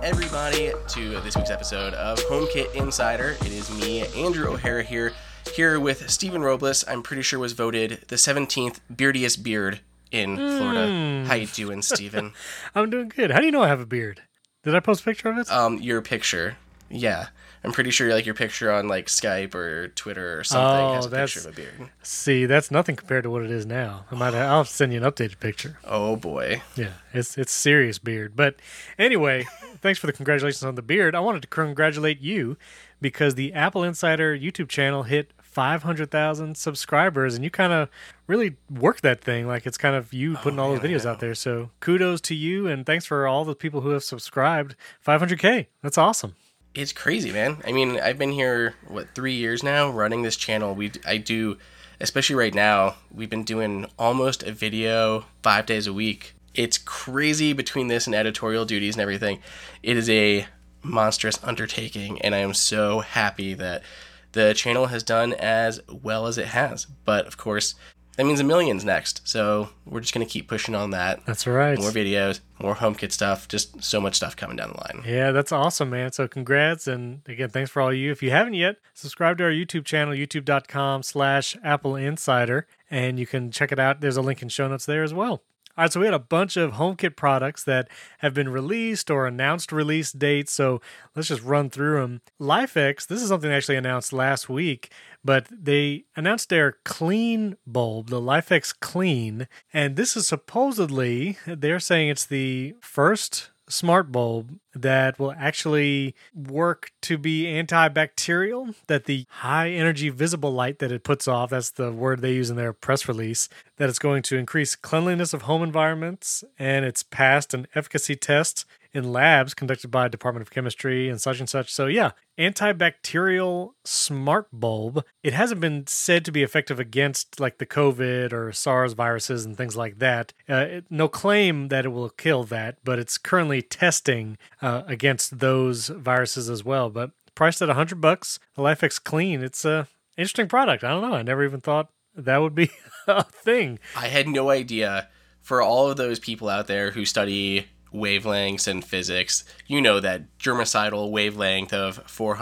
everybody to this week's episode of HomeKit Insider. It is me, Andrew O'Hara, here with Stephen Robles. I'm pretty sure was voted the 17th beardiest beard in Florida. How you doing, Stephen? I'm doing good. How do you know I have a beard? Did I post a picture of it? Your picture. Yeah. I'm pretty sure your picture on Skype or Twitter or something has a picture of a beard. See, that's nothing compared to what it is now. I'll send you an updated picture. Oh boy. Yeah, it's serious beard. But anyway, thanks for the congratulations on the beard. I wanted to congratulate you because the Apple Insider YouTube channel hit 500,000 subscribers, and you kind of really worked that thing. It's kind of you putting all those videos out there. So kudos to you, and thanks for all the people who have subscribed. 500K. That's awesome. It's crazy, man. I mean, I've been here, 3 years now, running this channel. I do, especially right now, we've been doing almost a video 5 days a week. It's crazy between this and editorial duties and everything. It is a monstrous undertaking, and I am so happy that the channel has done as well as it has. But, of course, that means a million's next. So we're just going to keep pushing on that. That's right. More videos, more HomeKit stuff, just so much stuff coming down the line. Yeah, that's awesome, man. So congrats. And again, thanks for all of you. If you haven't yet, subscribe to our YouTube channel, youtube.com/Apple Insider. And you can check it out. There's a link in show notes there as well. All right, so we had a bunch of HomeKit products that have been released or announced release dates, so let's just run through them. LIFX, this is something they actually announced last week, but they announced their Clean bulb, the LIFX Clean, and this is supposedly, they're saying it's the first smart bulb that will actually work to be antibacterial, that the high energy visible light that it puts off, that's the word they use in their press release, that it's going to increase cleanliness of home environments, and it's passed an efficacy test in labs conducted by Department of Chemistry and such. So yeah, antibacterial smart bulb. It hasn't been said to be effective against the COVID or SARS viruses and things like that. No claim that it will kill that, but it's currently testing against those viruses as well. But priced at $100, the LIFX Clean. It's a interesting product. I don't know. I never even thought that would be a thing. I had no idea. For all of those people out there who study wavelengths and physics, you know that germicidal wavelength of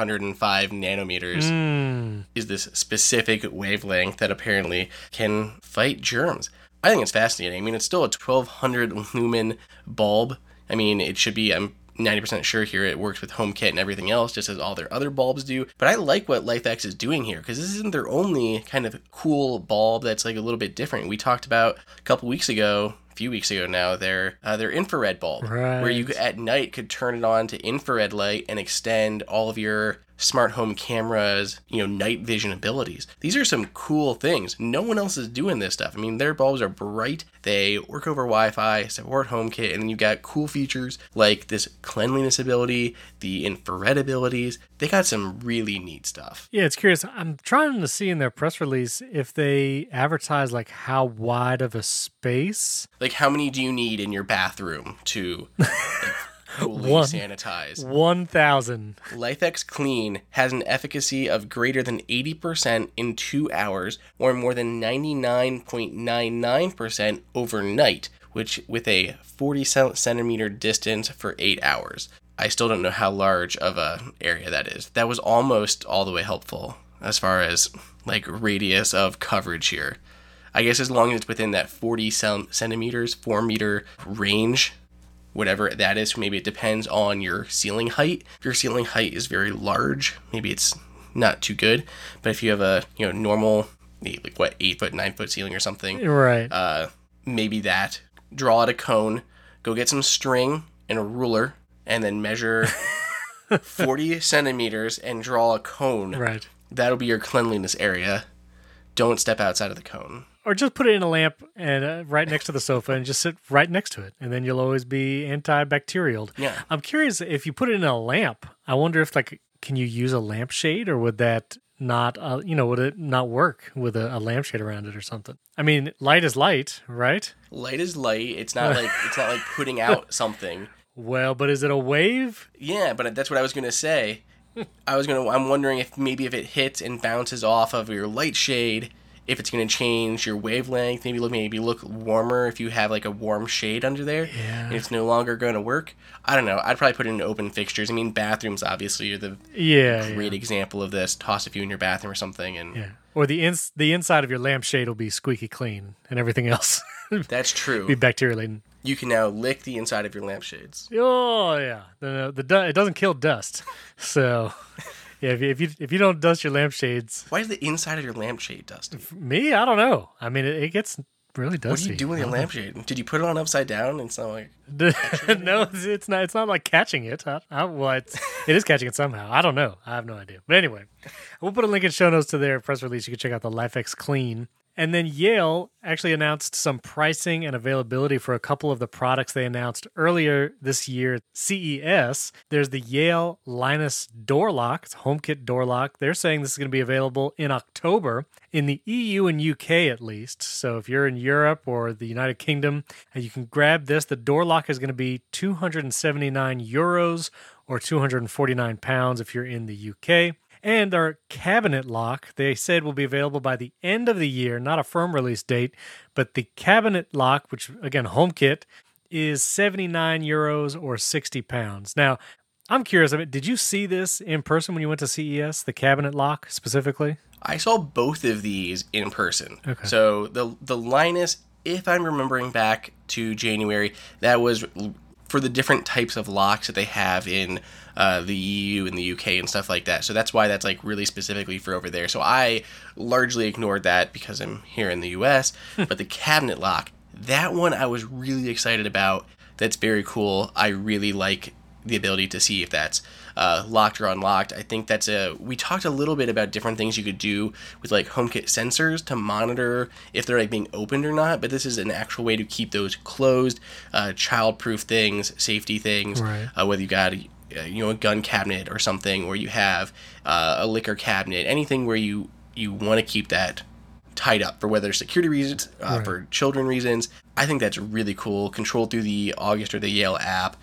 405 nanometers is this specific wavelength that apparently can fight germs. I think it's fascinating. I mean, it's still a 1200 lumen bulb. I mean, it should be, I'm 90% sure here it works with HomeKit and everything else, just as all their other bulbs do. But I like what LIFX is doing here, because this isn't their only kind of cool bulb that's a little bit different. We talked about a few weeks ago now, their infrared bulb, right, where you at night could turn it on to infrared light and extend all of your smart home cameras, night vision abilities. These are some cool things. No one else is doing this stuff. I mean, their bulbs are bright. They work over Wi-Fi, support HomeKit, and then you got cool features like this cleanliness ability, the infrared abilities. They got some really neat stuff. Yeah, it's curious. I'm trying to see in their press release if they advertise how wide of a space. How many do you need in your bathroom to fully sanitize? 1,000. LIFX Clean has an efficacy of greater than 80% in 2 hours, or more than 99.99% overnight, which with a 40 centimeter distance for 8 hours. I still don't know how large of a area that is. That was almost all the way helpful as far as radius of coverage here. I guess as long as it's within that 40 centimeters, 4 meter range, whatever that is, maybe it depends on your ceiling height. If your ceiling height is very large, maybe it's not too good. But if you have a normal, 8 foot, 9 foot ceiling or something, right? Maybe that. Draw out a cone, go get some string and a ruler, and then measure 40 centimeters and draw a cone. Right. That'll be your cleanliness area. Don't step outside of the cone. Or just put it in a lamp and right next to the sofa and just sit right next to it. And then you'll always be antibacterial. Yeah. I'm curious, if you put it in a lamp, I wonder if can you use a lampshade, or would that not, would it not work with a lampshade around it or something? I mean, light is light, right? Light is light. It's not like putting out something. Well, but is it a wave? Yeah, but that's what I was going to say. I'm wondering if it hits and bounces off of your light shade, if it's going to change your wavelength, maybe look warmer if you have like a warm shade under there. Yeah. And it's no longer going to work. I don't know. I'd probably put it in open fixtures. I mean, bathrooms obviously are the great example of this. Toss a few in your bathroom or something, and or the inside of your lampshade will be squeaky clean, and everything else that's true. Be bacteria laden. You can now lick the inside of your lampshades. Oh yeah, it doesn't kill dust, so. Yeah, if you don't dust your lampshades... Why is the inside of your lampshade dusty? Me? I don't know. I mean, it gets really dusty. What do you do with your lampshade? Did you put it on upside down and so like... No, it's not. It's not like catching it. It is catching it somehow. I don't know. I have no idea. But anyway, we'll put a link in show notes to their press release. You can check out the LifeX Clean. And then Yale actually announced some pricing and availability for a couple of the products they announced earlier this year at CES. There's the Yale Linus Door Lock. It's a HomeKit door lock. They're saying this is going to be available in October in the EU and UK at least. So if you're in Europe or the United Kingdom, you can grab this. The door lock is going to be €279 or 249 pounds if you're in the UK. And our cabinet lock, they said, will be available by the end of the year, not a firm release date, but the cabinet lock, which, again, HomeKit, is €79 or 60 pounds. Now, I'm curious, did you see this in person when you went to CES, the cabinet lock specifically? I saw both of these in person. Okay. So the Linus, if I'm remembering back to January, that was for the different types of locks that they have in the EU and the UK and stuff like that. So that's why that's like really specifically for over there. So I largely ignored that because I'm here in the US. But the cabinet lock, that one I was really excited about. That's very cool. I really like the ability to see if that's locked or unlocked. I think we talked a little bit about different things you could do with like HomeKit sensors to monitor if they're like being opened or not, but this is an actual way to keep those closed, child-proof things, safety things, right. Whether you got a gun cabinet or something, or you have a liquor cabinet, anything where you want to keep that tied up for whether security reasons, right. for children reasons. I think that's really cool. Controlled through the August or the Yale app.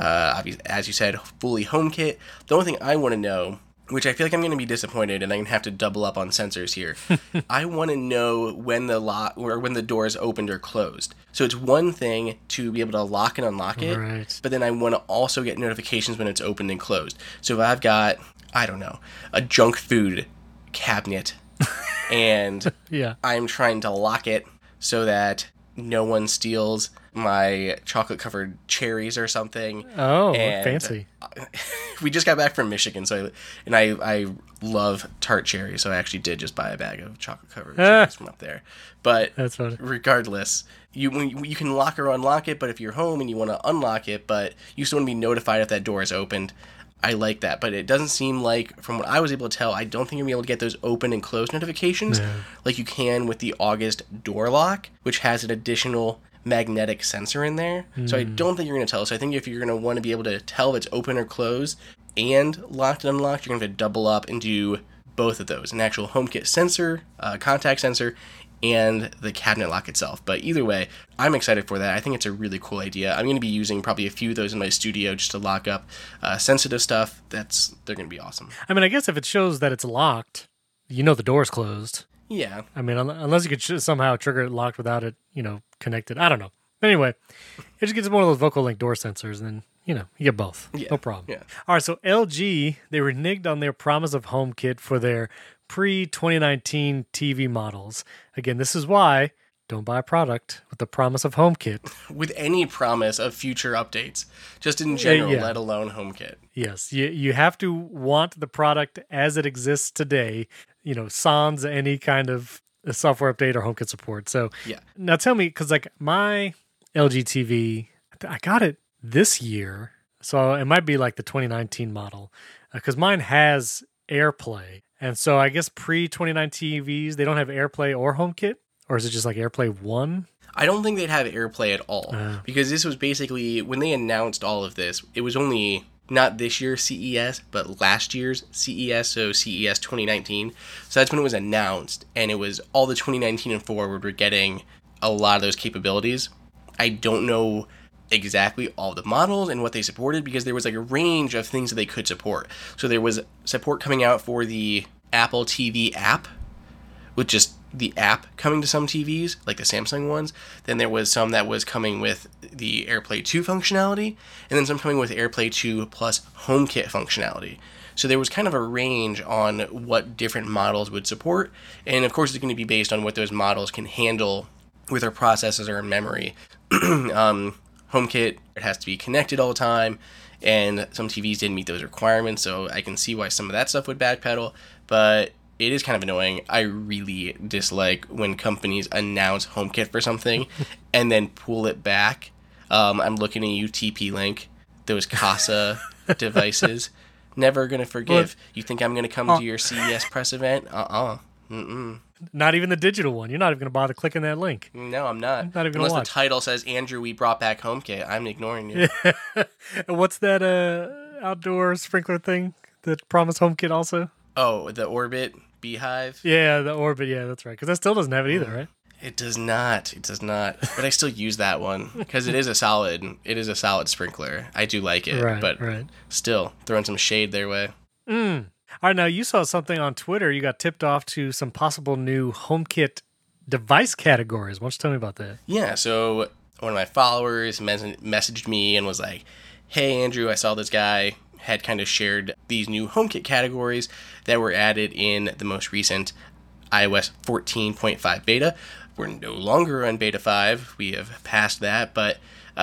As you said, fully HomeKit. The only thing I want to know, which I feel like I'm going to be disappointed and I'm going to have to double up on sensors here. I want to know when the lock or when the door is opened or closed. So it's one thing to be able to lock and unlock it, right. But then I want to also get notifications when it's opened and closed. So if I've got, I don't know, a junk food cabinet and yeah. I'm trying to lock it so that no one steals my chocolate-covered cherries or something. Oh, fancy. We just got back from Michigan, I love tart cherries, so I actually did just buy a bag of chocolate-covered cherries from up there. But that's funny. Regardless, you can lock or unlock it, but if you're home and you want to unlock it, but you still want to be notified if that door is opened, I like that. But it doesn't seem like, from what I was able to tell, I don't think you're going to be able to get those open and close notifications like you can with the August door lock, which has an additional magnetic sensor in there. So I don't think you're going to tell. So I think if you're going to want to be able to tell if it's open or closed and locked and unlocked, you're going to have to double up and do both of those. An actual HomeKit sensor, contact sensor, and the cabinet lock itself. But either way, I'm excited for that. I think it's a really cool idea. I'm going to be using probably a few of those in my studio just to lock up sensitive stuff. They're going to be awesome. I mean, I guess if it shows that it's locked, the door's closed. Yeah. I mean, unless you could somehow trigger it locked without it, connected. I don't know. But anyway, it just gets one of those Vocal Link door sensors, and then, you get both. Yeah. No problem. Yeah. All right, so LG, they reneged on their promise of HomeKit for their pre-2019 TV models. Again, this is why don't buy a product with the promise of HomeKit. With any promise of future updates, just in general, let alone HomeKit. Yes, you have to want the product as it exists today, sans any kind of software update or HomeKit support. So yeah. Now tell me, because like my LG TV, I got it this year, so it might be like the 2019 model, because mine has AirPlay. And so I guess pre-2019 TVs, they don't have AirPlay or HomeKit? Or is it just like AirPlay 1? I don't think they'd have AirPlay at all. Because this was basically, when they announced all of this, it was only not this year's CES, but last year's CES, so CES 2019. So that's when it was announced, and it was all the 2019 and forward were getting a lot of those capabilities. I don't know exactly all the models and what they supported, because there was like a range of things that they could support. So there was support coming out for the Apple TV app with just the app coming to some TVs, like the Samsung ones. Then there was some that was coming with the AirPlay 2 functionality, and then some coming with AirPlay 2 plus HomeKit functionality. So there was kind of a range on what different models would support, and of course it's going to be based on what those models can handle with their processors and memory. HomeKit, it has to be connected all the time, and some TVs didn't meet those requirements, so I can see why some of that stuff would backpedal, but it is kind of annoying. I really dislike when companies announce HomeKit for something and then pull it back. I'm looking at you, TP-Link, those Casa devices. Never going to forgive. You think I'm going to come to your CES press event? Mm-mm. Not even the digital one. You're not even going to bother clicking that link. No, I'm not. Not even Unless watch. the title says, Andrew, we brought back HomeKit. I'm ignoring you. And what's that outdoor sprinkler thing that promised HomeKit also? Oh, the Orbit Beehive? Yeah, the Orbit. Yeah, that's right. Because that still doesn't have it either, right? It does not. It does not. But I still use that one because it is a solid sprinkler. I do like it. Right, but right. still, throwing some shade their way. All right, now you saw something on Twitter. You got tipped off to some possible new HomeKit device categories. Why don't you tell me about that? Yeah, so one of my followers messaged me and was like, hey, Andrew, I saw this guy had kind of shared these new HomeKit categories that were added in the most recent iOS 14.5 beta. We're no longer on beta 5. We have passed that, but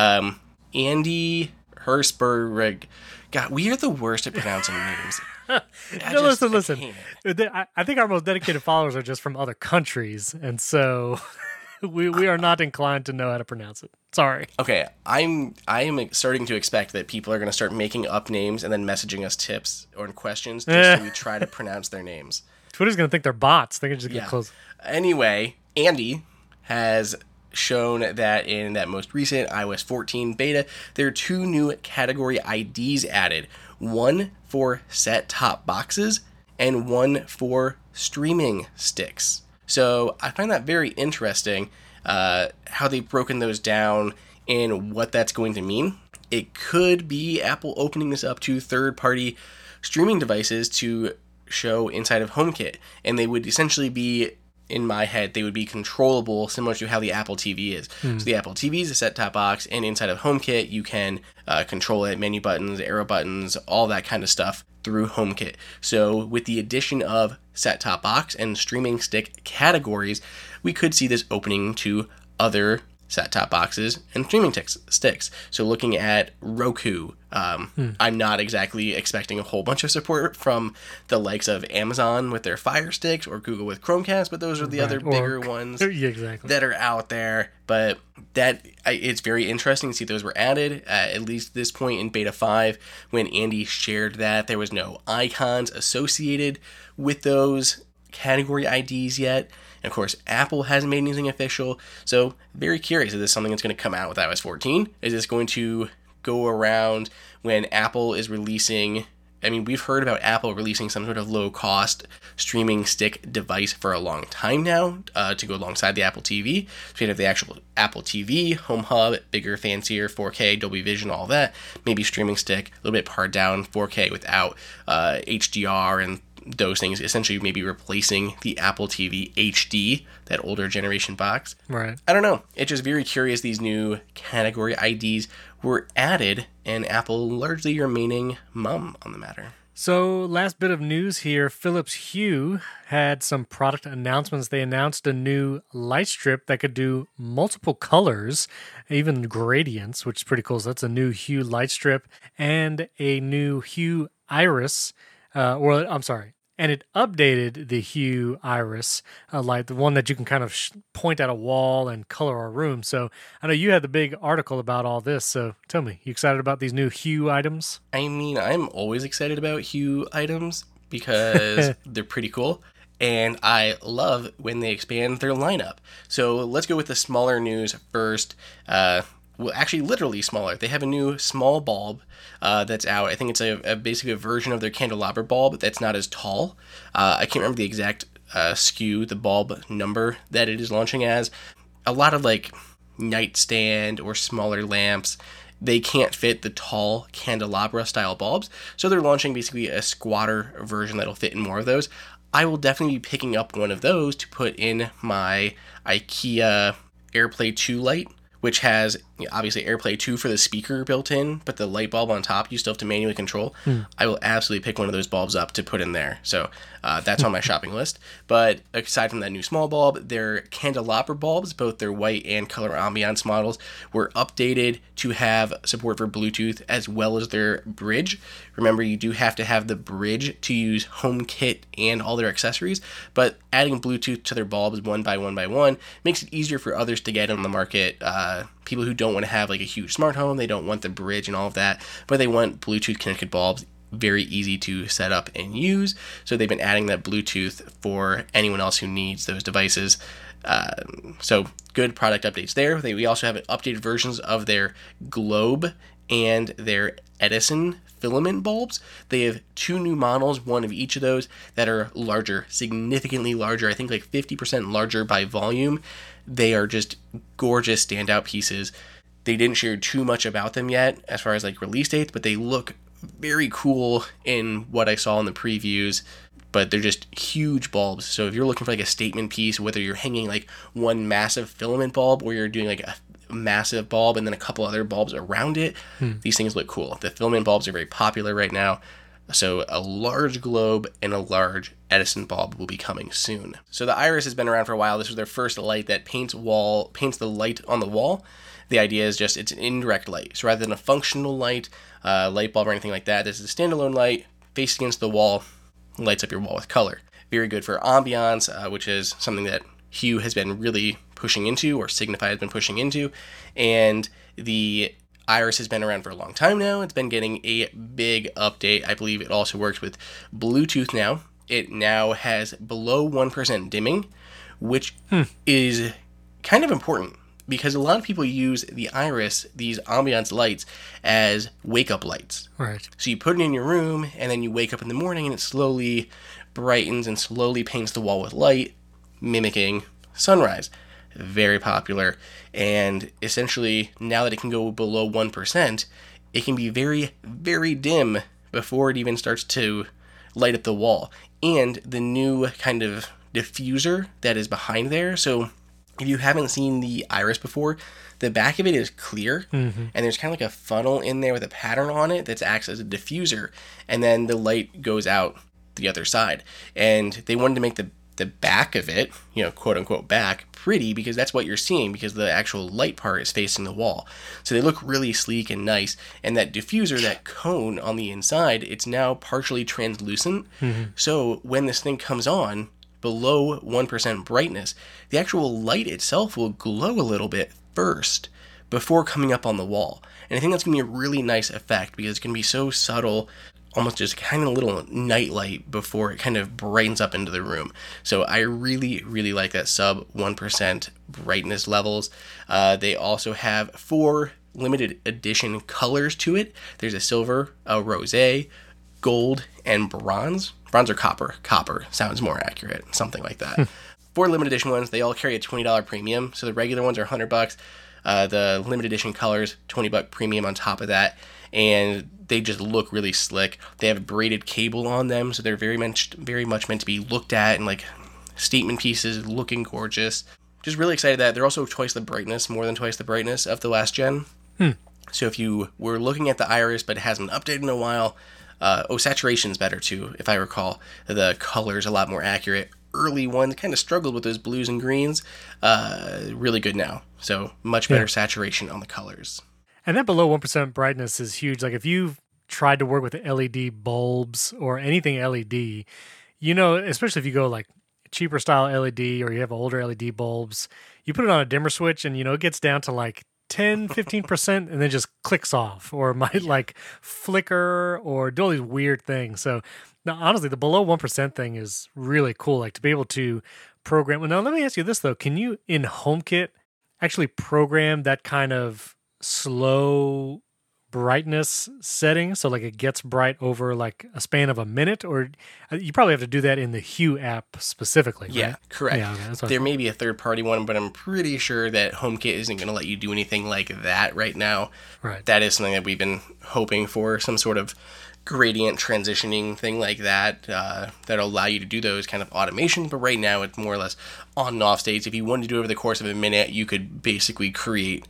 Andy Hershberg, God, we are the worst at pronouncing names. Listen. I think our most dedicated followers are just from other countries, and so we are not inclined to know how to pronounce it. Sorry. Okay, I am starting to expect that people are going to start making up names and then messaging us tips or questions just so we try to pronounce their names. Twitter's going to think they're bots. They're going to just get close. Anyway, Andy has shown that in that most recent iOS 14 beta, there are 2 new category IDs added. One for set-top boxes and one for streaming sticks. So I find that very interesting, how they've broken those down and what that's going to mean. It could be Apple opening this up to third-party streaming devices to show inside of HomeKit, and they would essentially be, in my head, they would be controllable, similar to how the Apple TV is. So the Apple TV is a set-top box, and inside of HomeKit, you can control it, menu buttons, arrow buttons, all that kind of stuff through HomeKit. So with the addition of set-top box and streaming stick categories, we could see this opening to other set-top boxes and streaming sticks. So looking at Roku, I'm not exactly expecting a whole bunch of support from the likes of Amazon with their Fire Sticks or Google with Chromecast, but those are the other bigger ones that are out there. But it's very interesting to see those were added, at least this point in Beta 5, when Andy shared that there was no icons associated with those category IDs yet. And of course, Apple hasn't made anything official, so very curious, is this something that's going to come out with iOS 14? Is this going to go around when Apple is releasing... I mean, we've heard about Apple releasing some sort of low-cost streaming stick device for a long time now to go alongside the Apple TV. So you have the actual Apple TV, Home Hub, bigger, fancier, 4K, Dolby Vision, all that. Maybe streaming stick, a little bit pared down, 4K without HDR and those things, essentially maybe replacing the Apple TV HD, that older generation box. Right. I don't know. It's just very curious these new category IDs were added and Apple largely remaining mum on the matter. So last bit of news here, Philips Hue had some product announcements. They announced a new light strip that could do multiple colors, even gradients, which is pretty cool. So that's a new Hue light strip and a new Hue Iris, and it updated the Hue Iris light, the one that you can kind of point at a wall and color a room. So I know you had the big article about all this, so tell me, you excited about these new Hue items? I mean, I'm always excited about Hue items because they're pretty cool, and I love when they expand their lineup. So let's go with the smaller news first. Well, actually, literally smaller. They have a new small bulb that's out. I think it's basically a version of their candelabra bulb that's not as tall. I can't remember the exact SKU, the bulb number that it is launching as. A lot of like nightstand or smaller lamps, they can't fit the tall candelabra style bulbs. So they're launching basically a squatter version that'll fit in more of those. I will definitely be picking up one of those to put in my IKEA AirPlay 2 light, which has obviously AirPlay 2 for the speaker built in, but the light bulb on top you still have to manually control. I will absolutely pick one of those bulbs up to put in there. So that's on my shopping list. But aside from that new small bulb, their candelabra bulbs, both their white and color ambiance models, were updated to have support for Bluetooth as well as their bridge. Remember, you do have to have the bridge to use HomeKit and all their accessories, but adding Bluetooth to their bulbs one by one makes it easier for others to get on the market. People who don't want to have like a huge smart home, they don't want the bridge and all of that, but they want Bluetooth connected bulbs, very easy to set up and use. So they've been adding that Bluetooth for anyone else who needs those devices. So good product updates there. We also have updated versions of their Globe and their Edison filament bulbs. They have 2 new models, one of each of those, that are larger, significantly larger, I think like 50% larger by volume. They are just gorgeous standout pieces. They didn't share too much about them yet as far as like release dates, but they look very cool in what I saw in the previews. But they're just huge bulbs. So if you're looking for like a statement piece, whether you're hanging like one massive filament bulb or you're doing like a massive bulb and then a couple other bulbs around it, these things look cool. The filament bulbs are very popular right now. So a large Globe and a large Edison bulb will be coming soon. So the Iris has been around for a while. This was their first light that paints the light on the wall. The idea is just it's an indirect light. So rather than a functional light bulb or anything like that, this is a standalone light faced against the wall, lights up your wall with color. Very good for ambiance, which is something that Hue has been really pushing into, or Signify has been pushing into. And the Iris has been around for a long time now. It's been getting a big update. I believe it also works with Bluetooth now. It now has below 1% dimming, which is kind of important because a lot of people use the Iris, these ambiance lights, as wake-up lights. Right. So you put it in your room, and then you wake up in the morning, and it slowly brightens and slowly paints the wall with light, mimicking sunrise. Very popular. And essentially, now that it can go below 1%, it can be very, very dim before it even starts to light up the wall. And the new kind of diffuser that is behind there, so if you haven't seen the Iris before, the back of it is clear, and there's kind of like a funnel in there with a pattern on it that acts as a diffuser, and then the light goes out the other side. And they wanted to make the back of it, quote unquote back, pretty, because that's what you're seeing, because the actual light part is facing the wall. So they look really sleek and nice. And that diffuser, that cone on the inside, it's now partially translucent. So when this thing comes on, below 1% brightness, the actual light itself will glow a little bit first before coming up on the wall. And I think that's going to be a really nice effect because it's going to be so subtle, almost just kind of a little night light before it kind of brightens up into the room. So I really, really like that sub 1% brightness levels. They also have 4 limited edition colors to it. There's a silver, a rosé, gold, and bronze. Bronze or copper. Copper sounds more accurate. Something like that. 4 limited edition ones. They all carry a $20 premium. So the regular ones are $100. The limited edition colors, $20 premium on top of that. And they just look really slick. They have a braided cable on them, so they're very much meant to be looked at and like statement pieces, looking gorgeous. Just really excited that they're also more than twice the brightness of the last gen. So if you were looking at the Iris but it hasn't been updated in a while, saturation's better too, if I recall. The color's a lot more accurate. Early ones kind of struggled with those blues and greens. Really good now. So much better saturation on the colors. And that below 1% brightness is huge. Like if you've tried to work with LED bulbs or anything LED, especially if you go like cheaper style LED or you have older LED bulbs, you put it on a dimmer switch and, it gets down to like 10, 15% and then just clicks off or might like flicker or do all these weird things. So now, honestly, the below 1% thing is really cool. Like to be able to program. Well, now let me ask you this though. Can you in HomeKit actually program that kind of slow brightness setting so like it gets bright over like a span of a minute, or you probably have to do that in the Hue app specifically, right? Yeah, correct. Yeah, okay, there may be a third-party one, but I'm pretty sure that HomeKit isn't going to let you do anything like that right now. Right. That is something that we've been hoping for, some sort of gradient transitioning thing like that that'll allow you to do those kind of automations. But right now, it's more or less on and off states. If you wanted to do it over the course of a minute, you could basically create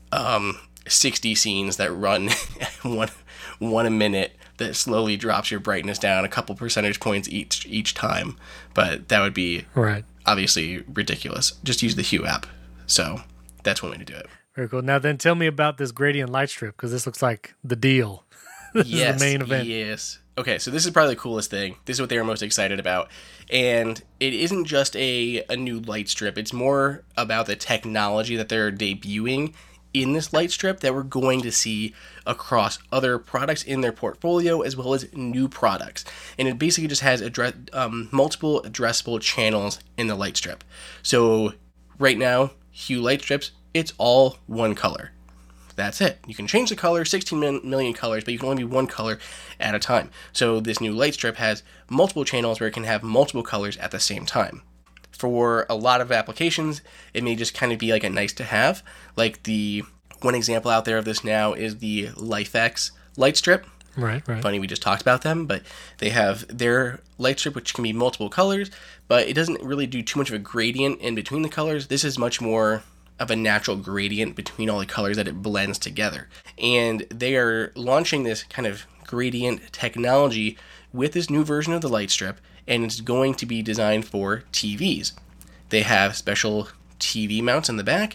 60 scenes that run one a minute that slowly drops your brightness down a couple percentage points each time. But that would be obviously ridiculous. Just use the Hue app. So that's one way to do it. Very cool. Now then, tell me about this gradient light strip, because this looks like the deal. This is the main event. Yes. Okay, so this is probably the coolest thing. This is what they were most excited about. And it isn't just a new light strip. It's more about the technology that they're debuting in this light strip that we're going to see across other products in their portfolio as well as new products. And it basically just has multiple addressable channels in the light strip. So right now, Hue light strips, it's all one color. That's it. You can change the color, 16 million colors, but you can only be one color at a time. So this new light strip has multiple channels where it can have multiple colors at the same time. For a lot of applications, it may just kind of be like a nice to have. Like the one example out there of this now is the LifeX light strip. Right. Funny, we just talked about them, but they have their light strip, which can be multiple colors, but it doesn't really do too much of a gradient in between the colors. This is much more of a natural gradient between all the colors that it blends together. And they are launching this kind of gradient technology with this new version of the light strip, and it's going to be designed for TVs. They have special TV mounts in the back,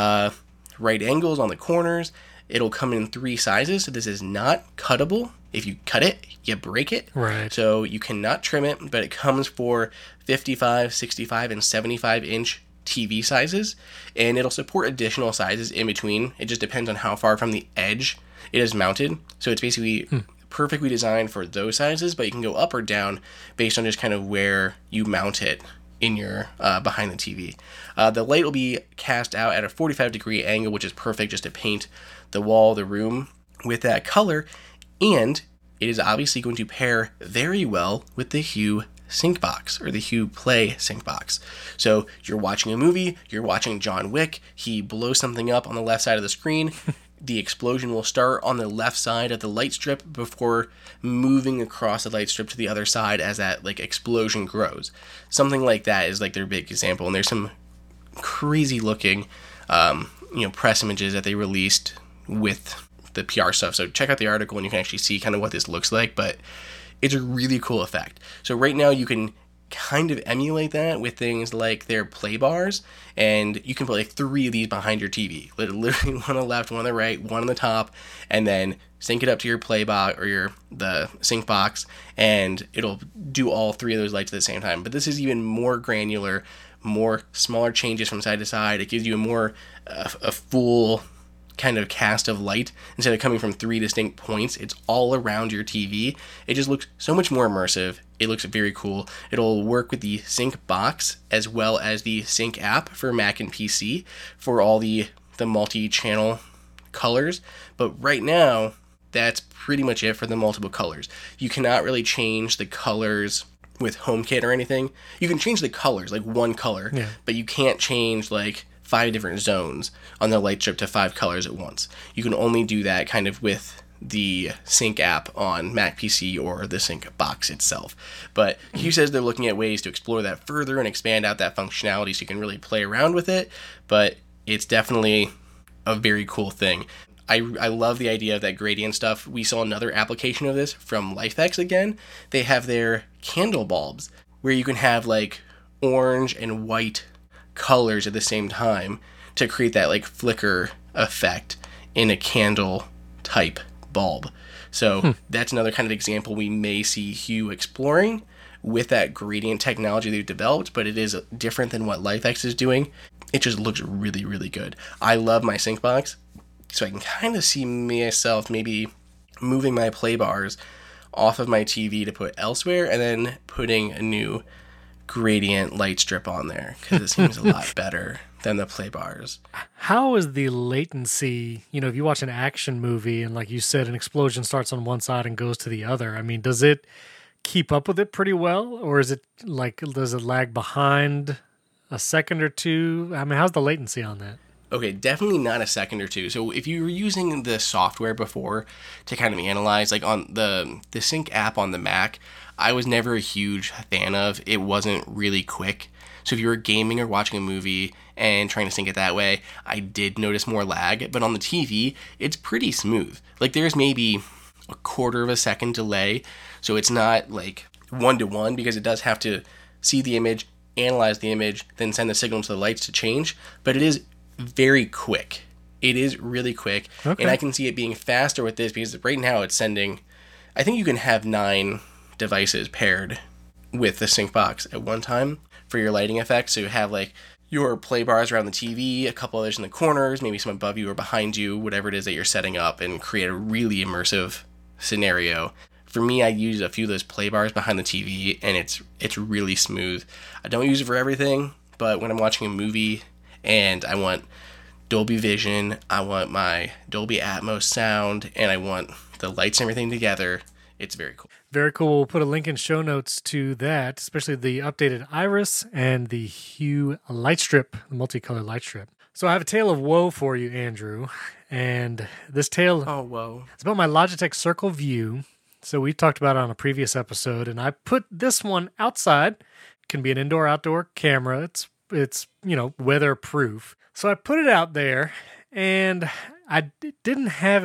right angles on the corners. It'll come in 3 sizes, so this is not cuttable. If you cut it, you break it. Right. So you cannot trim it, but it comes for 55, 65, and 75 inch TV sizes, and it'll support additional sizes in between. It just depends on how far from the edge it is mounted. So it's basically perfectly designed for those sizes, but you can go up or down based on just kind of where you mount it in your behind the TV. The light will be cast out at a 45-degree angle, which is perfect just to paint the wall, the room with that color, and it is obviously going to pair very well with the Hue sync box, or the Hue Play sync box. So you're watching a movie, you're watching John Wick, he blows something up on the left side of the screen, the explosion will start on the left side of the light strip before moving across the light strip to the other side as that like explosion grows. Something like that is like their big example, and there's some crazy looking press images that they released with the PR stuff. So check out the article and you can actually see kind of what this looks like, but it's a really cool effect. So right now you can kind of emulate that with things like their play bars, and you can put like 3 of these behind your TV. Literally one on the left, one on the right, one on the top, and then sync it up to your play box or the sync box, and it'll do all 3 of those lights at the same time. But this is even more granular, more smaller changes from side to side. It gives you a full kind of cast of light instead of coming from 3 distinct points. It's all around your TV. It just looks so much more immersive. It looks very cool. It'll work with the sync box as well as the sync app for Mac and PC for all the multi-channel colors. But right now, that's pretty much it for the multiple colors. You cannot really change the colors with HomeKit or anything. You can change the colors, like one color, but you can't change like 5 different zones on the light strip to 5 colors at once. You can only do that kind of with the sync app on Mac PC or the sync box itself. But Hue says they're looking at ways to explore that further and expand out that functionality so you can really play around with it, but it's definitely a very cool thing. I love the idea of that gradient stuff. We saw another application of this from LifeX again. They have their candle bulbs where you can have like orange and white colors at the same time to create that like flicker effect in a candle type bulb. So that's another kind of example we may see Hue exploring with that gradient technology they've developed, but it is different than what LifeX is doing. It just looks really, really good. I love my sync box, so I can kind of see myself maybe moving my play bars off of my TV to put elsewhere and then putting a new gradient light strip on there because it seems a lot better than the play bars. How is the latency, if you watch an action movie and like you said, an explosion starts on one side and goes to the other, I mean, does it keep up with it pretty well, or is it like, does it lag behind a second or two? I mean, how's the latency on that? Okay, definitely not a second or two. So if you were using the software before to kind of analyze, like on the Sync app on the Mac, I was never a huge fan of. It wasn't really quick. So if you were gaming or watching a movie and trying to sync it that way, I did notice more lag. But on the TV, it's pretty smooth. Like there's maybe a quarter of a second delay. So it's not like 1-to-1 because it does have to see the image, analyze the image, then send the signal to the lights to change. But it is very quick. It is really quick. Okay. And I can see it being faster with this because right now it's sending, I think you can have 9 devices paired with the sync box at one time for your lighting effects. So you have like your play bars around the TV, a couple others in the corners, maybe some above you or behind you, whatever it is that you're setting up, and create a really immersive scenario. For me, I use a few of those play bars behind the TV, and it's really smooth. I don't use it for everything, but when I'm watching a movie and I want Dolby Vision, I want my Dolby Atmos sound, and I want the lights and everything together, it's very cool. Very cool. We'll put a link in show notes to that, especially the updated iris and the hue light strip, the multicolor light strip. So I have a tale of woe for you, Andrew. And this tale it's about my Logitech Circle View. So we talked about it on a previous episode, and I put this one outside. It can be an indoor-outdoor camera. It's weatherproof. So I put it out there, and I didn't have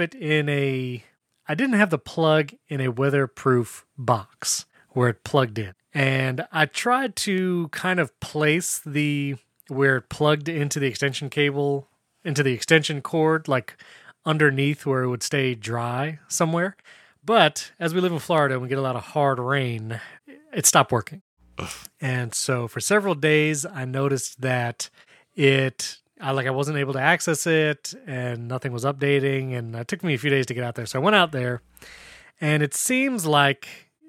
the plug in a weatherproof box where it plugged in. And I tried to kind of place where it plugged into the extension cable, into the extension cord, like underneath where it would stay dry somewhere. But as we live in Florida and we get a lot of hard rain, it stopped working. And so for several days, I noticed that I wasn't able to access it and nothing was updating. And it took me a few days to get out there. So I went out there, and it seems like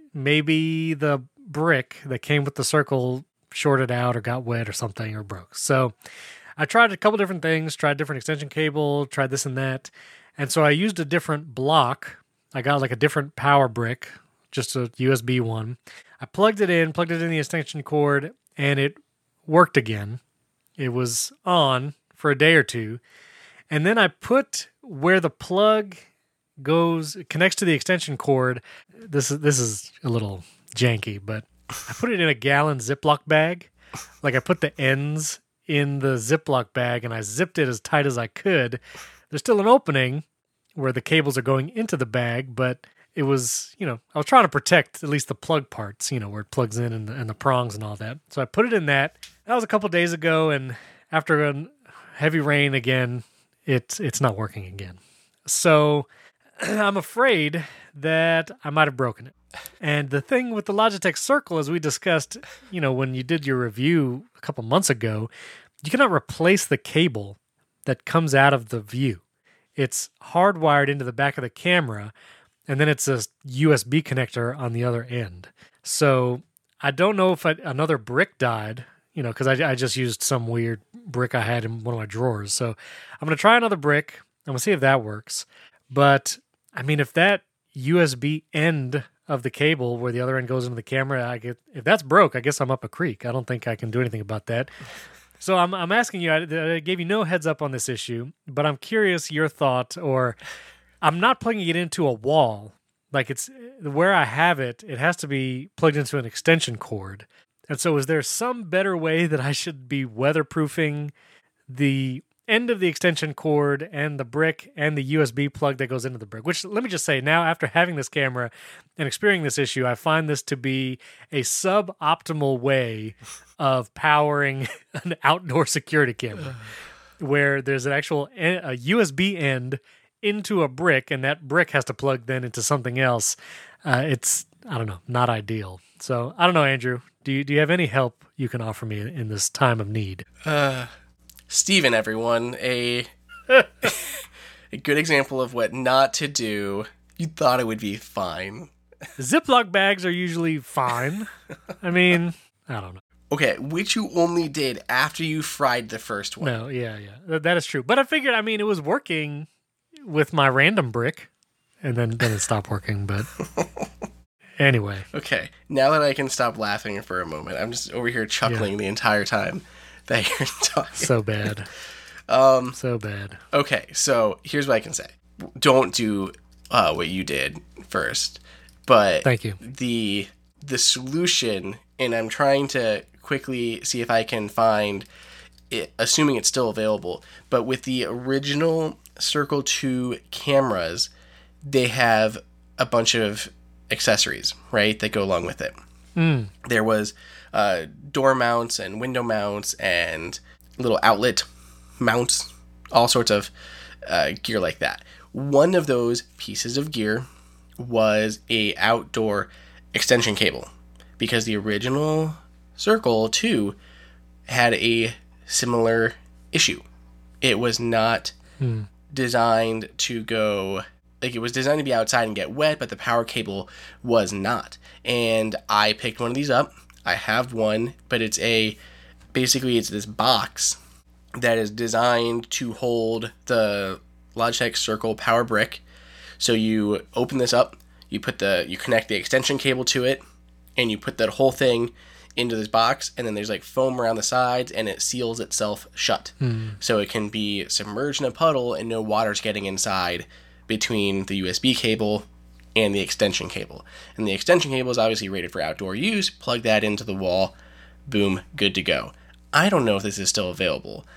maybe the brick that came with the Circle shorted out or got wet or something or broke. So I tried a couple different things, tried different extension cable, tried this and that. And so I used a different block. I got like a different power brick, just a USB one. I plugged it in the extension cord, and it worked again. It was on for a day or two. And then I put where the plug connects to the extension cord. This is a little janky, but I put it in a gallon Ziploc bag. Like I put the ends in the Ziploc bag and I zipped it as tight as I could. There's still an opening where the cables are going into the bag, but it was, I was trying to protect at least the plug parts, where it plugs in and the prongs and all that. So I put it in that. That was a couple days ago, and after a heavy rain again, it's not working again. So I'm afraid that I might have broken it. And the thing with the Logitech Circle, as we discussed, when you did your review a couple months ago, you cannot replace the cable that comes out of the View. It's hardwired into the back of the camera, and then it's a USB connector on the other end. So I don't know if another brick died, because I just used some weird brick I had in one of my drawers. So I'm going to try another brick. I'm going to see if that works. But, I mean, if that USB end of the cable where the other end goes into the camera, if that's broke, I guess I'm up a creek. I don't think I can do anything about that. So I'm asking you, I gave you no heads up on this issue, but I'm curious your thought, or I'm not plugging it into a wall. Like it's where I have it has to be plugged into an extension cord. And so is there some better way that I should be weatherproofing the end of the extension cord and the brick and the USB plug that goes into the brick? Which, let me just say, now after having this camera and experiencing this issue, I find this to be a suboptimal way of powering an outdoor security camera, where there's an actual a USB end into a brick, and that brick has to plug then into something else. It's, I don't know, not ideal. So I don't know, Andrew, do you have any help you can offer me in this time of need? Steven, everyone, a good example of what not to do. You thought it would be fine. Ziploc bags are usually fine. I mean, I don't know. Okay, which you only did after you fried the first one. No, yeah. That is true. But I figured, it was working with my random brick, and then it stopped working, but anyway. Okay, now that I can stop laughing for a moment, I'm just over here chuckling the entire time that you're talking. So bad. So bad. Okay, so here's what I can say. Don't do what you did first, but Thank you. The solution, and I'm trying to quickly see if I can find it, assuming it's still available. But with the original Circle 2 cameras, they have a bunch of accessories, right, that go along with it. There was door mounts and window mounts and little outlet mounts, all sorts of gear like that. One of those pieces of gear was a outdoor extension cable, because the original Circle 2 had a similar issue. It was not designed to go, like, it was designed to be outside and get wet, but the power cable was not. And I picked one of these up. I have one, but it's basically it's this box that is designed to hold the Logitech Circle power brick. So you open this up, you connect the extension cable to it, and you put that whole thing into this box, and then there's like foam around the sides, and it seals itself shut. So it can be submerged in a puddle and no water's getting inside between the USB cable and the extension cable. And the extension cable is obviously rated for outdoor use. Plug that into the wall, boom, good to go. I don't know if this is still available.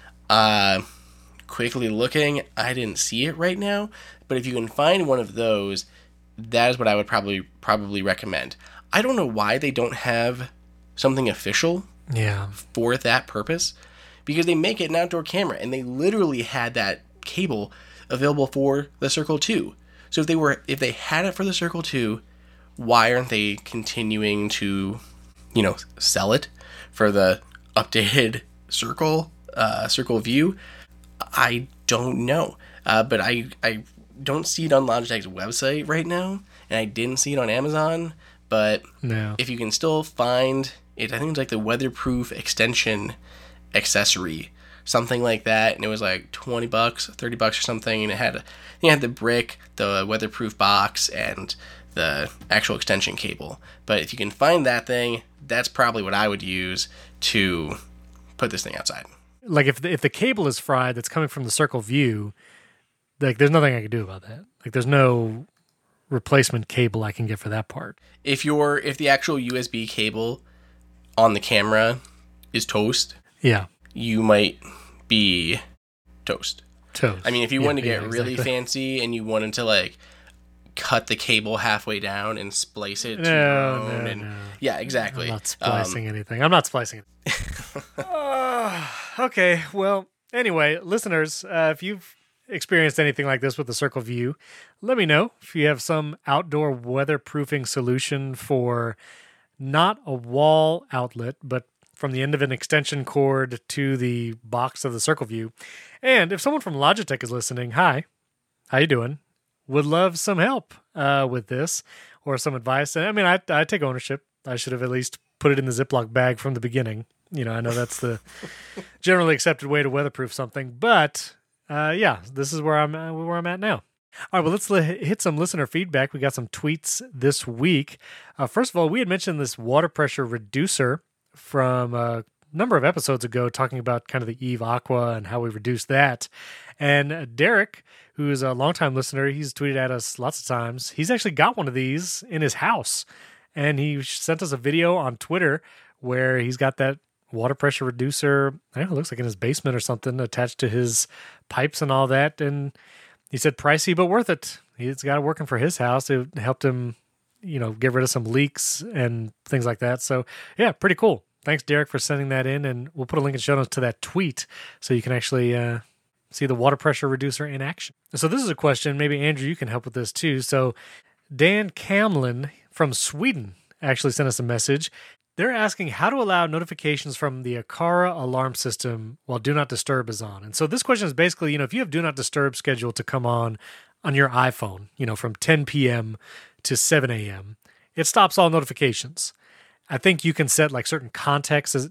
Quickly looking, I didn't see it right now, but if you can find one of those, that is what I would probably recommend. I don't know why they don't have something official for that purpose, because they make it an outdoor camera, and they literally had that cable available for the Circle 2. So if they had it for the Circle 2, why aren't they continuing to, sell it for the updated Circle View? I don't know, but I don't see it on Logitech's website right now, and I didn't see it on Amazon. But if you can still find it, I think it's like the weatherproof extension accessory, something like that, and it was like $20, $30 or something, and it had the brick, the weatherproof box, and the actual extension cable. But if you can find that thing, that's probably what I would use to put this thing outside. Like if the cable is fried that's coming from the Circle View, like there's nothing I can do about that. Like there's no replacement cable I can get for that part. If the actual USB cable on the camera is toast, you might be toast. I mean, if you wanted to get really fancy and you wanted to like cut the cable halfway down and splice it to your own, yeah, exactly. I'm not splicing anything. I'm not splicing it. Okay, well, anyway, listeners, if you've experienced anything like this with the Circle View, let me know. If you have some outdoor weatherproofing solution for not a wall outlet, but from the end of an extension cord to the box of the Circle View. And if someone from Logitech is listening, hi, how you doing? Would love some help with this or some advice. I mean, I take ownership. I should have at least put it in the Ziploc bag from the beginning. I know that's the generally accepted way to weatherproof something, but this is where I'm at now. All right, well, let's hit some listener feedback. We got some tweets this week. First of all, we had mentioned this water pressure reducer from a number of episodes ago, talking about kind of the Eve Aqua and how we reduce that. And Derek, who is a longtime listener, he's tweeted at us lots of times. He's actually got one of these in his house, and he sent us a video on Twitter where he's got that water pressure reducer, I don't know, it looks like in his basement or something, attached to his pipes and all that. And he said pricey, but worth it. He's got it working for his house. It helped him, get rid of some leaks and things like that. So yeah, pretty cool. Thanks, Derek, for sending that in. And we'll put a link in show notes to that tweet so you can actually see the water pressure reducer in action. So this is a question. Maybe Andrew, you can help with this too. So Dan Camlin from Sweden actually sent us a message. They're asking how to allow notifications from the Aqara alarm system while Do Not Disturb is on. And so this question is basically, if you have Do Not Disturb scheduled to come on your iPhone, from 10 p.m. to 7 a.m., it stops all notifications. I think you can set like certain contacts as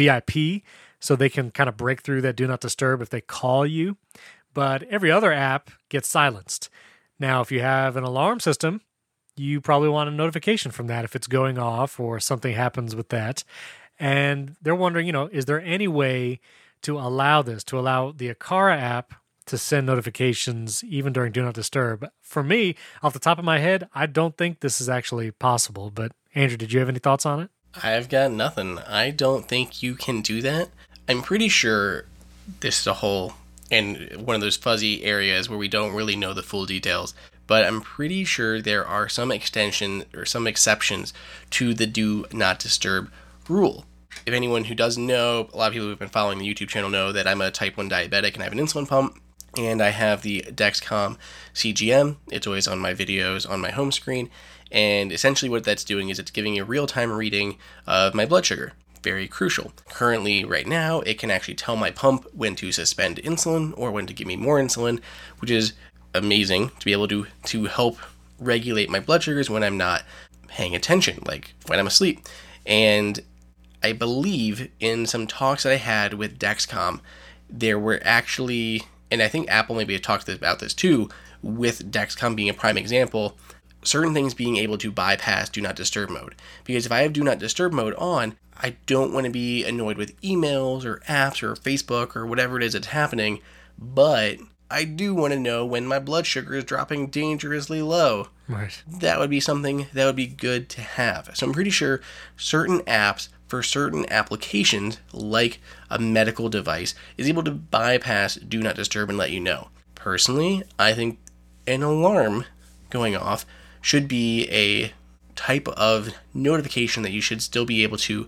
VIP so they can kind of break through that Do Not Disturb if they call you. But every other app gets silenced. Now, if you have an alarm system, you probably want a notification from that if it's going off or something happens with that. And they're wondering, is there any way to allow the Aqara app to send notifications even during Do Not Disturb. For me, off the top of my head, I don't think this is actually possible. But Andrew, did you have any thoughts on it? I've got nothing. I don't think you can do that. I'm pretty sure this is a whole and one of those fuzzy areas where we don't really know the full details. But I'm pretty sure there are some extension or some exceptions to the Do Not Disturb rule. If anyone who doesn't know, a lot of people who've been following the YouTube channel know that I'm a type 1 diabetic and I have an insulin pump. And I have the Dexcom CGM. It's always on my videos on my home screen. And essentially what that's doing is it's giving a real-time reading of my blood sugar. Very crucial. Currently, right now, it can actually tell my pump when to suspend insulin or when to give me more insulin, which is amazing to be able to help regulate my blood sugars when I'm not paying attention, like when I'm asleep. And I believe in some talks that I had with Dexcom, there were actually, and I think Apple maybe talked about this too, with Dexcom being a prime example, certain things being able to bypass Do Not Disturb mode. Because if I have Do Not Disturb mode on, I don't want to be annoyed with emails or apps or Facebook or whatever it is that's happening, but I do want to know when my blood sugar is dropping dangerously low. Right. That would be something that would be good to have. So I'm pretty sure certain apps for certain applications, like a medical device, is able to bypass Do Not Disturb and let you know. Personally, I think an alarm going off should be a type of notification that you should still be able to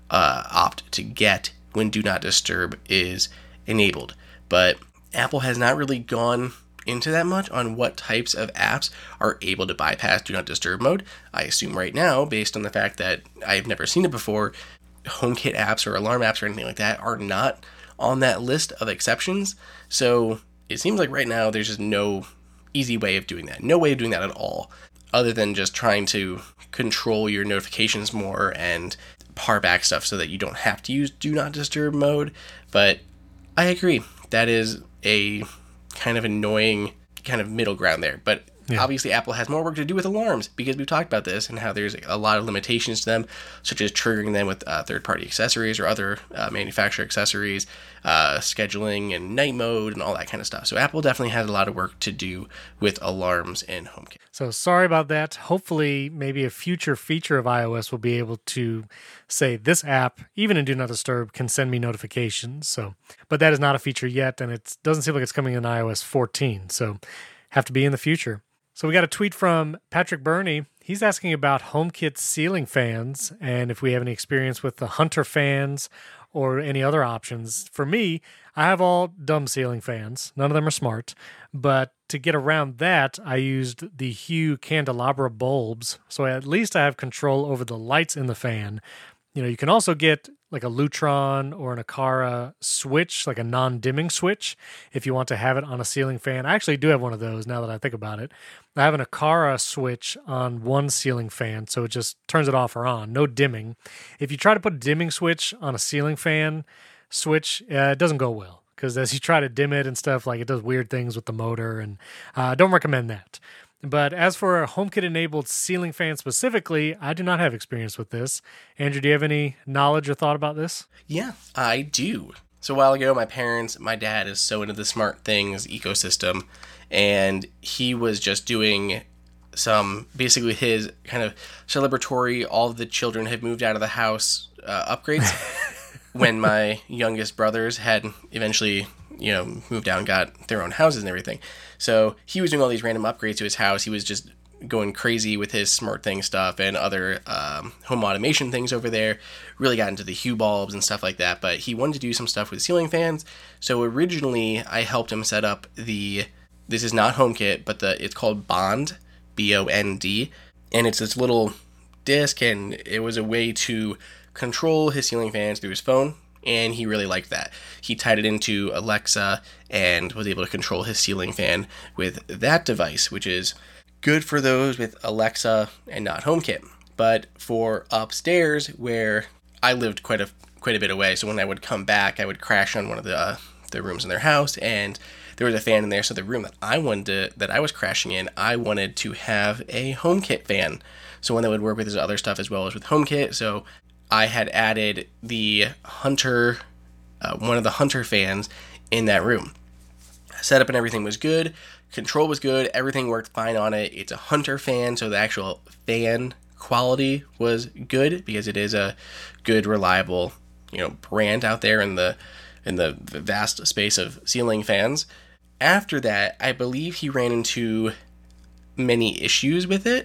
opt to get when Do Not Disturb is enabled. But Apple has not really gone into that much on what types of apps are able to bypass Do Not Disturb mode. I assume right now, based on the fact that I've never seen it before, HomeKit apps or alarm apps or anything like that are not on that list of exceptions. So it seems like right now there's just no easy way of doing that. No way of doing that at all, other than just trying to control your notifications more and par back stuff so that you don't have to use Do Not Disturb mode. But I agree. That is a kind of annoying kind of middle ground there. But obviously Apple has more work to do with alarms, because we've talked about this and how there's a lot of limitations to them, such as triggering them with third-party accessories or other manufacturer accessories, scheduling and night mode and all that kind of stuff. So Apple definitely has a lot of work to do with alarms and HomeKit. So sorry about that. Hopefully, maybe a future feature of iOS will be able to say this app, even in Do Not Disturb, can send me notifications. So, but that is not a feature yet, and it doesn't seem like it's coming in iOS 14. So have to be in the future. So we got a tweet from Patrick Burney. He's asking about HomeKit ceiling fans and if we have any experience with the Hunter fans or any other options. For me, I have all dumb ceiling fans. None of them are smart. But to get around that, I used the Hue candelabra bulbs. So at least I have control over the lights in the fan. You know, you can also get like a Lutron or an Aqara switch, like a non-dimming switch, if you want to have it on a ceiling fan. I actually do have one of those now that I think about it. I have an Aqara switch on one ceiling fan, so it just turns it off or on, no dimming. If you try to put a dimming switch on a ceiling fan switch, it doesn't go well, because as you try to dim it and stuff, like it does weird things with the motor, and don't recommend that. But as for a HomeKit-enabled ceiling fan specifically, I do not have experience with this. Andrew, do you have any knowledge or thought about this? Yeah, I do. So a while ago, my dad is so into the smart things ecosystem, and he was just doing basically his kind of celebratory, all of the children have moved out of the house upgrades. When my youngest brothers had eventually, moved out and got their own houses and everything. So he was doing all these random upgrades to his house. He was just going crazy with his smart thing stuff and other home automation things over there. Really got into the Hue bulbs and stuff like that. But he wanted to do some stuff with ceiling fans. So originally I helped him set up this is not HomeKit, but it's called Bond, B-O-N-D. And it's this little disc, and it was a way to control his ceiling fans through his phone, and he really liked that. He tied it into Alexa and was able to control his ceiling fan with that device, which is good for those with Alexa and not HomeKit. But for upstairs, where I lived quite a bit away, so when I would come back, I would crash on one of the rooms in their house, and there was a fan in there. So the room that I was crashing in, I wanted to have a HomeKit fan, so one that would work with his other stuff as well as with HomeKit. So I had added the Hunter one of the Hunter fans in that room. Setup and everything was good. Control was good. Everything worked fine on it. It's a Hunter fan, so the actual fan quality was good because it is a good, reliable, brand out there in the vast space of ceiling fans. After that, I believe he ran into many issues with it,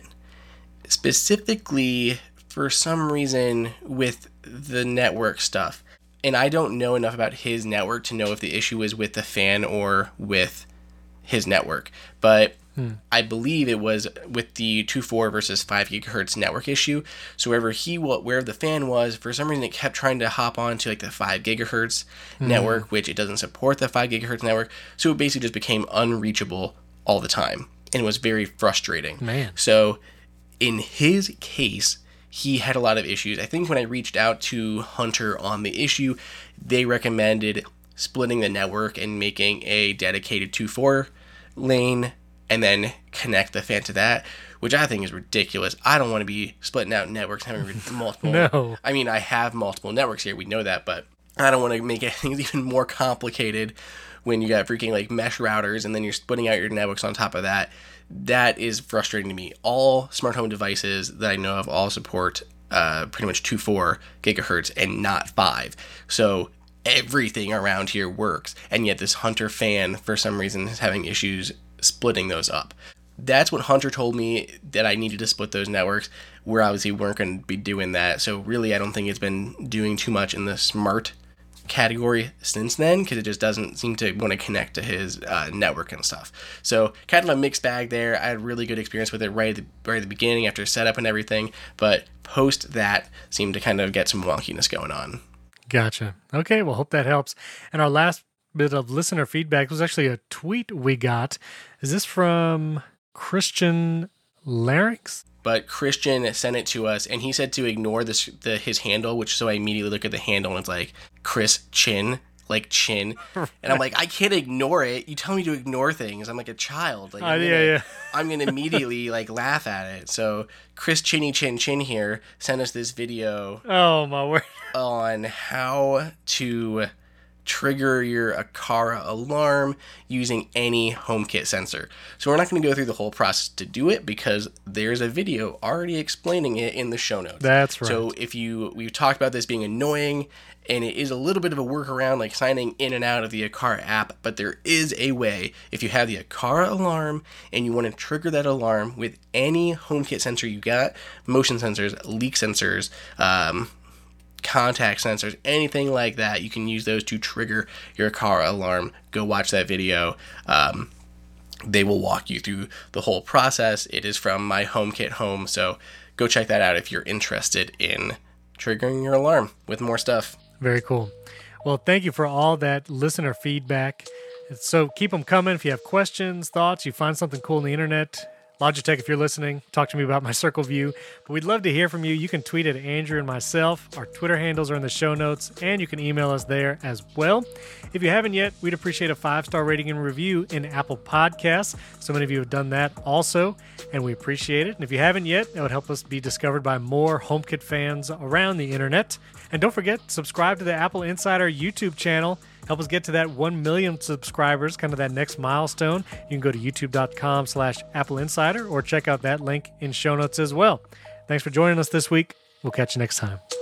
specifically for some reason with the network stuff. And I don't know enough about his network to know if the issue was with the fan or with his network. But I believe it was with the 2.4 versus 5 gigahertz network issue. So wherever the fan was, for some reason it kept trying to hop onto like the 5 gigahertz network, which it doesn't support the 5 gigahertz network. So it basically just became unreachable all the time. And it was very frustrating. Man. So in his case, he had a lot of issues. I think when I reached out to Hunter on the issue, they recommended splitting the network and making a dedicated 2.4 lane and then connect the fan to that, which I think is ridiculous. I don't want to be splitting out networks and having multiple. No. I mean, I have multiple networks here. We know that, but I don't want to make things even more complicated when you got freaking like mesh routers and then you're splitting out your networks on top of that. That is frustrating to me. All smart home devices that I know of all support pretty much 2.4 gigahertz and not 5. So everything around here works. And yet this Hunter fan, for some reason, is having issues splitting those up. That's what Hunter told me, that I needed to split those networks. We're obviously weren't going to be doing that. So really, I don't think it's been doing too much in the smart category since then, because it just doesn't seem to want to connect to his network and stuff. So kind of a mixed bag there. I had a really good experience with it right at the beginning after setup and everything, but post that seemed to kind of get some wonkiness going on. Gotcha. Okay, well, hope that helps. And our last bit of listener feedback was actually a tweet we got. Is this from Christian Larynx? But Christian sent it to us, and he said to ignore his handle, which so I immediately look at the handle, and it's like Chris Chin, like chin. And I'm like, I can't ignore it. You tell me to ignore things. I'm like a child. Like, I'm going to immediately like laugh at it. So Chris Chinny Chin Chin here sent us this video. Oh, my word. On how to trigger your Aqara alarm using any HomeKit sensor. So we're not going to go through the whole process to do it because there's a video already explaining it in the show notes. That's right. So we've talked about this being annoying, and it is a little bit of a workaround, like signing in and out of the Aqara app, but there is a way. If you have the Aqara alarm and you want to trigger that alarm with any HomeKit sensor you got, motion sensors, leak sensors, contact sensors, anything like that, you can use those to trigger your Aqara alarm. Go watch that video. They will walk you through the whole process. It is from my HomeKit Home, so go check that out if you're interested in triggering your alarm with more stuff. Very cool. Well, thank you for all that listener feedback. So keep them coming. If you have questions, thoughts, you find something cool on the internet, Logitech, if you're listening, talk to me about my Circle View. But we'd love to hear from you. You can tweet at Andrew and myself. Our Twitter handles are in the show notes, and you can email us there as well. If you haven't yet, we'd appreciate a 5-star rating and review in Apple Podcasts. So many of you have done that also, and we appreciate it. And if you haven't yet, that would help us be discovered by more HomeKit fans around the internet. And don't forget, subscribe to the Apple Insider YouTube channel. Help us get to that 1 million subscribers, kind of that next milestone. You can go to youtube.com/Apple Insider or check out that link in show notes as well. Thanks for joining us this week. We'll catch you next time.